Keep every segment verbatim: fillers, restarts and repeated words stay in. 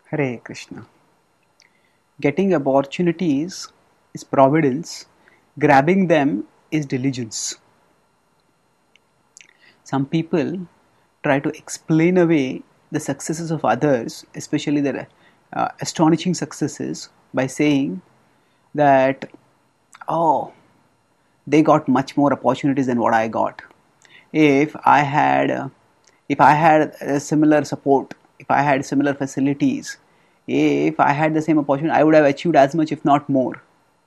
Hare Krishna. Getting opportunities is providence, grabbing them is diligence. Some people try to explain away the successes of others, especially their uh, astonishing successes, by saying that, oh, they got much more opportunities than what I got. If I had, uh, if I had a similar support, if I had similar facilities, if I had the same opportunity, I would have achieved as much, if not more.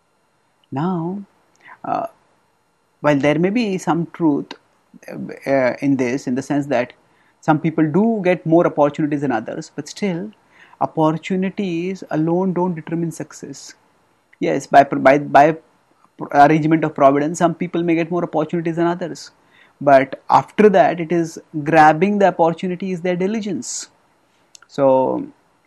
Now, uh, while there may be some truth uh, in this, in the sense that some people do get more opportunities than others, but still, opportunities alone don't determine success. Yes, by by by arrangement of providence, some people may get more opportunities than others, but after that, it is grabbing the opportunity is their diligence. So,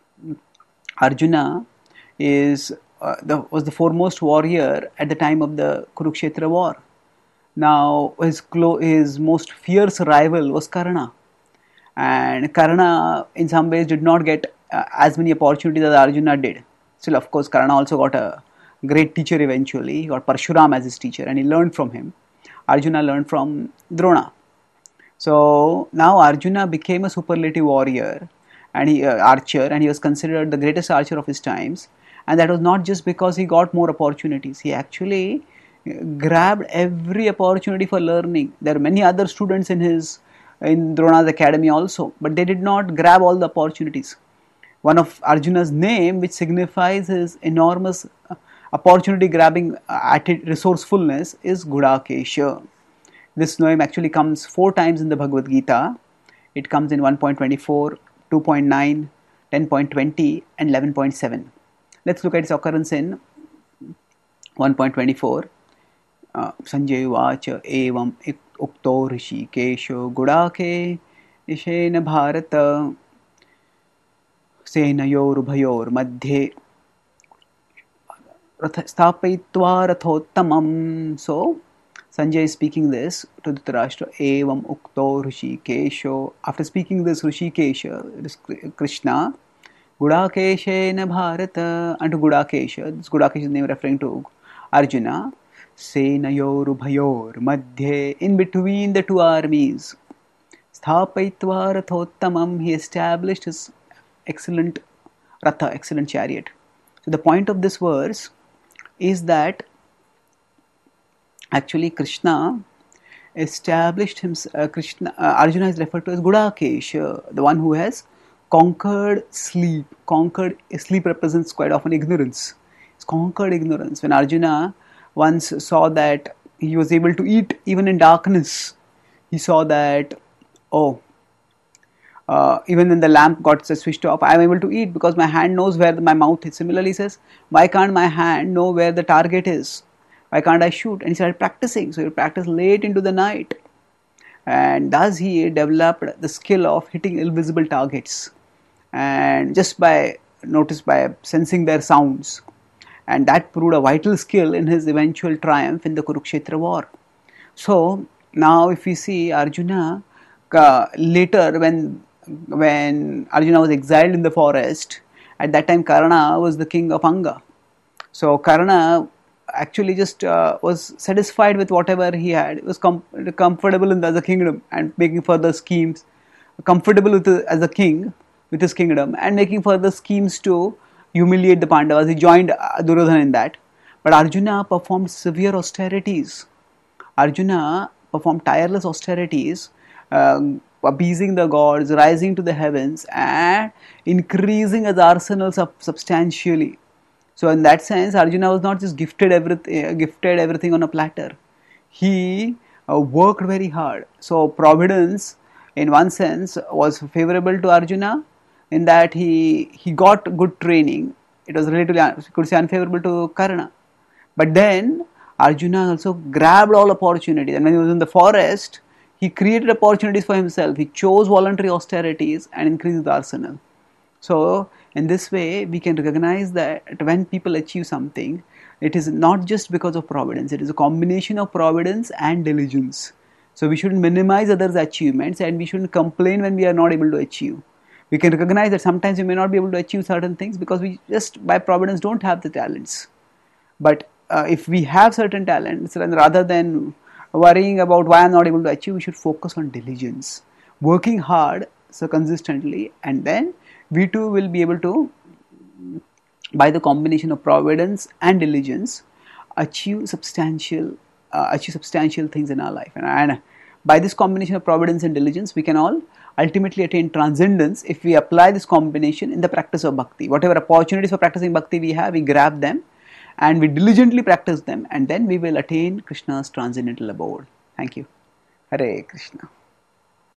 Arjuna is uh, the, was the foremost warrior at the time of the Kurukshetra war. Now, his clo- his most fierce rival was Karna, and Karna, in some ways, did not get uh, as many opportunities as Arjuna did. Still, of course, Karna also got a great teacher eventually. He got Parshuram as his teacher, and he learned from him. Arjuna learned from Drona. So now Arjuna became a superlative warrior and he uh, archer, and he was considered the greatest archer of his times. And that was not just because he got more opportunities. He actually uh, grabbed every opportunity for learning. There are many other students in his in Drona's academy also, but they did not grab all the opportunities. One of Arjuna's name, which signifies his enormous uh, opportunity grabbing uh, resourcefulness, is Gudakesha. This name actually comes four times in the Bhagavad Gita. It comes in one point twenty-four, two point nine, ten point twenty and eleven point seven. Let's look at its occurrence in one point twenty-four. Uh, Sanjay Vacha Evam Ukto Rishi Kesho Gudake Ishena Bharata Senayor Bhayor Madhye Sthapayitva Rathottamam. So, Sanjay is speaking this to Dhritarashtra, Evam Ukto Rishikesho. After speaking this Rishikesha, it is Krishna, Gudakeshena Bharata, and to Gudakesha, this Gudakesha is name referring to Arjuna, Senayor Bhayor Madhye, in between the two armies, Sthapayitva Rathottamam, he established his excellent Ratha, excellent chariot. So the point of this verse is that actually Krishna established himself, uh, Krishna, uh, Arjuna is referred to as Gudakesha, the one who has conquered sleep. Conquered, sleep represents quite often ignorance. It's conquered ignorance. When Arjuna once saw that he was able to eat even in darkness, he saw that, oh, uh, even when the lamp got switched off, I am able to eat because my hand knows where my mouth is. Similarly, he says, why can't my hand know where the target is? Why can't I shoot? And he started practicing. So he practiced late into the night. And thus he developed the skill of hitting invisible targets. And just by, notice by sensing their sounds. And that proved a vital skill in his eventual triumph in the Kurukshetra war. So now if we see Arjuna, uh, later when, when Arjuna was exiled in the forest, at that time Karna was the king of Anga. So Karna actually just uh, was satisfied with whatever he had. He was com- comfortable in the, as a kingdom and making further schemes, comfortable with the, as a king with his kingdom and making further schemes to humiliate the Pandavas. He joined uh, Duryodhana in that. But Arjuna performed severe austerities. Arjuna performed tireless austerities, uh, appeasing the gods, rising to the heavens and increasing his arsenal sub- substantially. So in that sense, Arjuna was not just gifted everything, uh, gifted everything on a platter. He uh, worked very hard. So providence, in one sense, was favorable to Arjuna in that he he got good training. It was relatively, you could say, unfavorable to Karna. But then Arjuna also grabbed all opportunities. And when he was in the forest, he created opportunities for himself. He chose voluntary austerities and increased the arsenal. So in this way, we can recognize that when people achieve something, it is not just because of providence. It is a combination of providence and diligence. So we shouldn't minimize others' achievements and we shouldn't complain when we are not able to achieve. We can recognize that sometimes we may not be able to achieve certain things because we just by providence don't have the talents. But uh, if we have certain talents, then rather than worrying about why I'm not able to achieve, we should focus on diligence, working hard, so consistently, and then we too will be able to, by the combination of providence and diligence, achieve substantial uh, achieve substantial things in our life. And, and by this combination of providence and diligence, we can all ultimately attain transcendence if we apply this combination in the practice of bhakti. Whatever opportunities for practicing bhakti we have, we grab them and we diligently practice them, and then we will attain Krishna's transcendental abode. Thank you. Hare Krishna.